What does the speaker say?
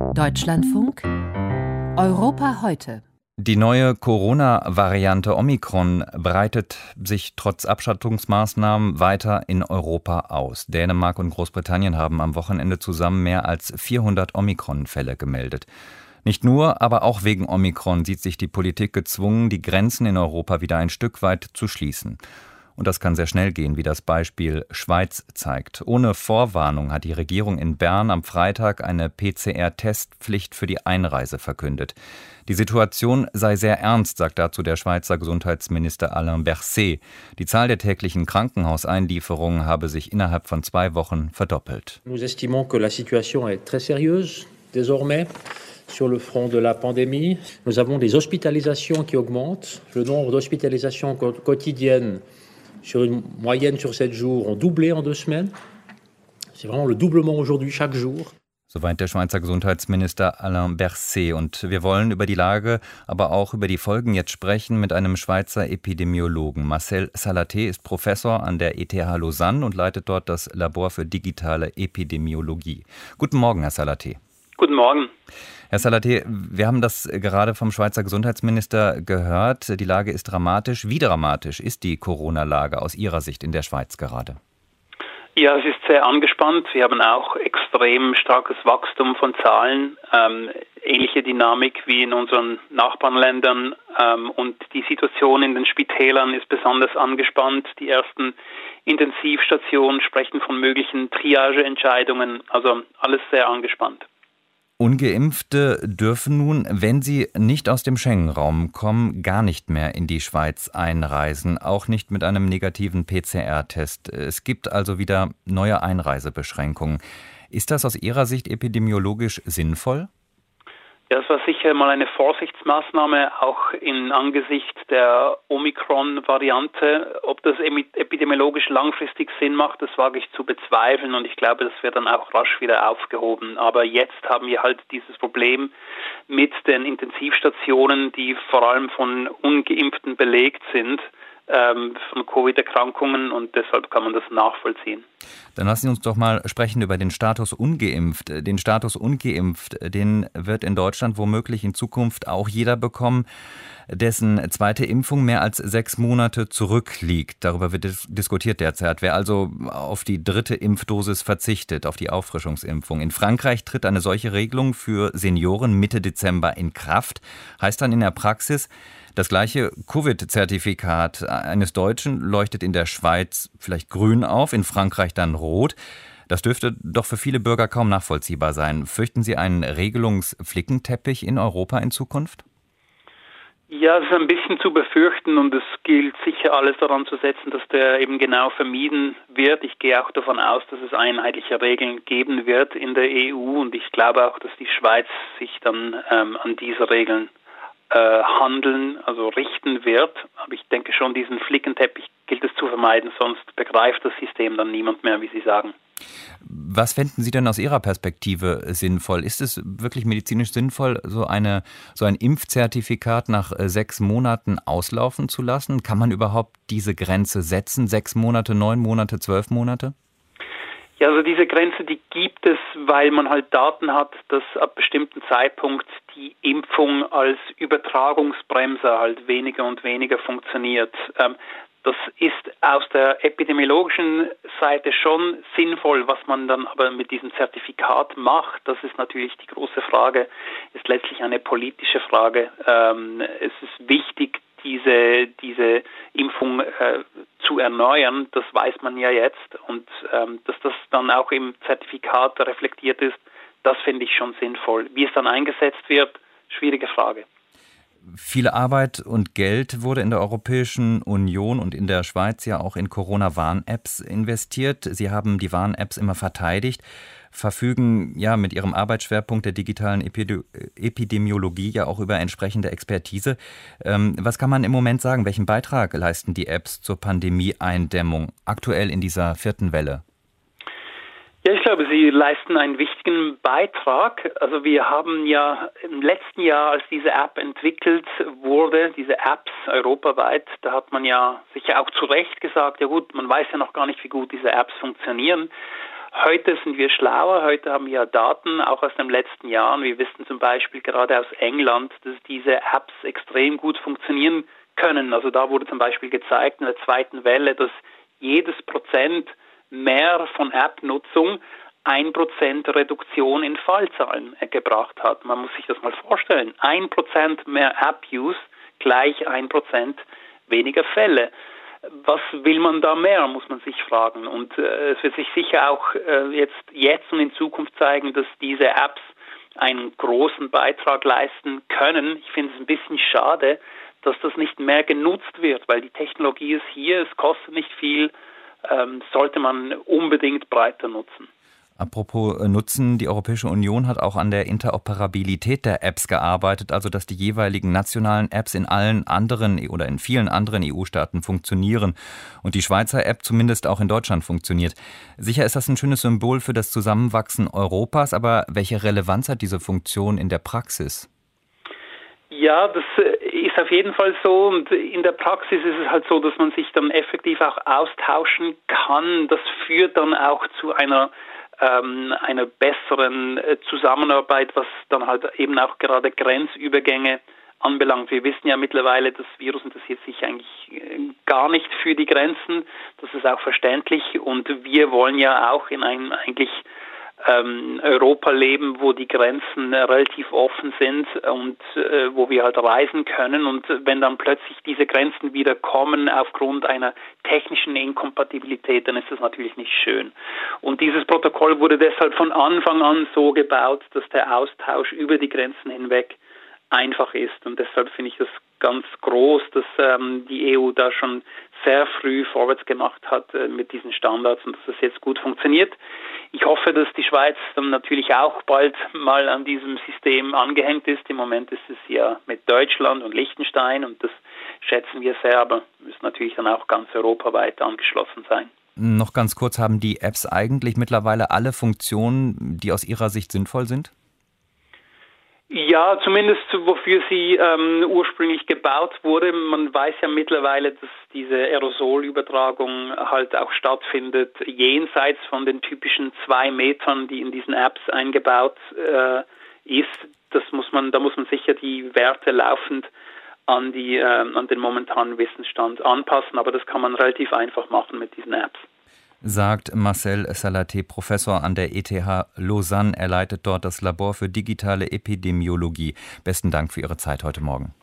Deutschlandfunk Europa heute. Die neue Corona-Variante Omikron breitet sich trotz Abschottungsmaßnahmen weiter in Europa aus. Dänemark und Großbritannien haben am Wochenende zusammen mehr als 400 Omikron-Fälle gemeldet. Nicht nur, aber auch wegen Omikron sieht sich die Politik gezwungen, die Grenzen in Europa wieder ein Stück weit zu schließen. Und das kann sehr schnell gehen, wie das Beispiel Schweiz zeigt. Ohne Vorwarnung hat die Regierung in Bern am Freitag eine PCR-Testpflicht für die Einreise verkündet. Die Situation sei sehr ernst, sagt dazu der Schweizer Gesundheitsminister Alain Berset. Die Zahl der täglichen Krankenhauseinlieferungen habe sich innerhalb von 2 Wochen verdoppelt. Nous estimons que la situation est très sérieuse désormais. Sur le front de la pandémie, nous avons des hospitalisations qui augmentent. Le nombre d'hospitalisations quotidiennes sur une moyenne sur 7 jours ont doublé en 2 semaines. C'est vraiment le doublement aujourd'hui chaque jour. Soweit der Schweizer Gesundheitsminister Alain Berset. Und wir wollen über die Lage, aber auch über die Folgen jetzt sprechen mit einem Schweizer Epidemiologen. Marcel Salaté ist Professor an der ETH Lausanne und leitet dort das Labor für digitale Epidemiologie. Guten Morgen, Herr Salaté. Guten Morgen. Herr Salaté, wir haben das gerade vom Schweizer Gesundheitsminister gehört. Die Lage ist dramatisch. Wie dramatisch ist die Corona-Lage aus Ihrer Sicht in der Schweiz gerade? Ja, es ist sehr angespannt. Wir haben auch extrem starkes Wachstum von Zahlen, ähnliche Dynamik wie in unseren Nachbarländern. Und die Situation in den Spitälern ist besonders angespannt. Die ersten Intensivstationen sprechen von möglichen Triageentscheidungen. Also alles sehr angespannt. Ungeimpfte dürfen nun, wenn sie nicht aus dem Schengen-Raum kommen, gar nicht mehr in die Schweiz einreisen, auch nicht mit einem negativen PCR-Test. Es gibt also wieder neue Einreisebeschränkungen. Ist das aus Ihrer Sicht epidemiologisch sinnvoll? Ja, es war sicher mal eine Vorsichtsmaßnahme, auch in Angesicht der Omikron-Variante. Ob das epidemiologisch langfristig Sinn macht, das wage ich zu bezweifeln und ich glaube, das wird dann auch rasch wieder aufgehoben. Aber jetzt haben wir halt dieses Problem mit den Intensivstationen, die vor allem von Ungeimpften belegt sind, von Covid-Erkrankungen und deshalb kann man das nachvollziehen. Dann lassen Sie uns doch mal sprechen über den Status ungeimpft. Den Status ungeimpft, den wird in Deutschland womöglich in Zukunft auch jeder bekommen, dessen zweite Impfung mehr als 6 Monate zurückliegt. Darüber wird diskutiert derzeit. Wer also auf die 3. Impfdosis verzichtet, auf die Auffrischungsimpfung. In Frankreich tritt eine solche Regelung für Senioren Mitte Dezember in Kraft. Heißt dann in der Praxis, das gleiche Covid-Zertifikat eines Deutschen leuchtet in der Schweiz vielleicht grün auf, in Frankreich dann rot. Das dürfte doch für viele Bürger kaum nachvollziehbar sein. Fürchten Sie einen Regelungsflickenteppich in Europa in Zukunft? Ja, es ist ein bisschen zu befürchten und es gilt sicher alles daran zu setzen, dass der eben genau vermieden wird. Ich gehe auch davon aus, dass es einheitliche Regeln geben wird in der EU und ich glaube auch, dass die Schweiz sich dann an diese Regeln handeln, also richten wird. Aber ich denke schon, diesen Flickenteppich gilt es zu vermeiden, sonst begreift das System dann niemand mehr, wie Sie sagen. Was fänden Sie denn aus Ihrer Perspektive sinnvoll? Ist es wirklich medizinisch sinnvoll, so ein Impfzertifikat nach 6 Monaten auslaufen zu lassen? Kann man überhaupt diese Grenze setzen? 6 Monate, 9 Monate, 12 Monate? Ja, also diese Grenze, die gibt es, weil man halt Daten hat, dass ab bestimmten Zeitpunkt die Impfung als Übertragungsbremse halt weniger und weniger funktioniert. Das ist aus der epidemiologischen Seite schon sinnvoll, was man dann aber mit diesem Zertifikat macht. Das ist natürlich die große Frage, ist letztlich eine politische Frage. Es ist wichtig, diese Impfung zu erneuern, das weiß man ja jetzt und dass das dann auch im Zertifikat reflektiert ist, das finde ich schon sinnvoll. Wie es dann eingesetzt wird, schwierige Frage. Viel Arbeit und Geld wurde in der Europäischen Union und in der Schweiz ja auch in Corona-Warn-Apps investiert. Sie haben die Warn-Apps immer verteidigt, verfügen ja mit ihrem Arbeitsschwerpunkt der digitalen Epidemiologie ja auch über entsprechende Expertise. Was kann man im Moment sagen? Welchen Beitrag leisten die Apps zur Pandemie-Eindämmung aktuell in dieser 4. Welle? Ja, ich glaube, sie leisten einen wichtigen Beitrag. Also wir haben ja im letzten Jahr, als diese App entwickelt wurde, diese Apps europaweit, da hat man ja sicher auch zu Recht gesagt, ja gut, man weiß ja noch gar nicht, wie gut diese Apps funktionieren. Heute sind wir schlauer, heute haben wir Daten, auch aus den letzten Jahren. Wir wissen zum Beispiel gerade aus England, dass diese Apps extrem gut funktionieren können. Also da wurde zum Beispiel gezeigt in der zweiten Welle, dass jedes Prozent mehr von App-Nutzung 1% Reduktion in Fallzahlen gebracht hat. Man muss sich das mal vorstellen. 1% mehr App-Use gleich 1% weniger Fälle. Was will man da mehr, muss man sich fragen. Und es wird sich sicher auch jetzt und in Zukunft zeigen, dass diese Apps einen großen Beitrag leisten können. Ich finde es ein bisschen schade, dass das nicht mehr genutzt wird, weil die Technologie ist hier, es kostet nicht viel, sollte man unbedingt breiter nutzen. Apropos Nutzen, die Europäische Union hat auch an der Interoperabilität der Apps gearbeitet, also dass die jeweiligen nationalen Apps in allen anderen oder in vielen anderen EU-Staaten funktionieren und die Schweizer App zumindest auch in Deutschland funktioniert. Sicher ist das ein schönes Symbol für das Zusammenwachsen Europas, aber welche Relevanz hat diese Funktion in der Praxis? Ja, das ist auf jeden Fall so und in der Praxis ist es halt so, dass man sich dann effektiv auch austauschen kann. Das führt dann auch zu einer besseren Zusammenarbeit, was dann halt eben auch gerade Grenzübergänge anbelangt. Wir wissen ja mittlerweile, das Virus interessiert sich eigentlich gar nicht für die Grenzen. Das ist auch verständlich und wir wollen ja auch in einem eigentlich Europa leben, wo die Grenzen relativ offen sind und wo wir halt reisen können. Und wenn dann plötzlich diese Grenzen wieder kommen aufgrund einer technischen Inkompatibilität, dann ist das natürlich nicht schön. Und dieses Protokoll wurde deshalb von Anfang an so gebaut, dass der Austausch über die Grenzen hinweg einfach ist. Und deshalb finde ich das ganz groß, dass die EU da schon sehr früh vorwärts gemacht hat mit diesen Standards und dass es jetzt gut funktioniert. Ich hoffe, dass die Schweiz dann natürlich auch bald mal an diesem System angehängt ist. Im Moment ist es ja mit Deutschland und Liechtenstein und das schätzen wir sehr, aber müssen natürlich dann auch ganz europaweit angeschlossen sein. Noch ganz kurz, haben die Apps eigentlich mittlerweile alle Funktionen, die aus Ihrer Sicht sinnvoll sind? Ja, zumindest wofür sie ursprünglich gebaut wurde. Man weiß ja mittlerweile, dass diese Aerosolübertragung halt auch stattfindet, jenseits von den typischen 2 Metern, die in diesen Apps eingebaut ist. Da muss man sicher die Werte laufend an den momentanen Wissensstand anpassen, aber das kann man relativ einfach machen mit diesen Apps. Sagt Marcel Salaté, Professor an der ETH Lausanne. Er leitet dort das Labor für digitale Epidemiologie. Besten Dank für Ihre Zeit heute Morgen.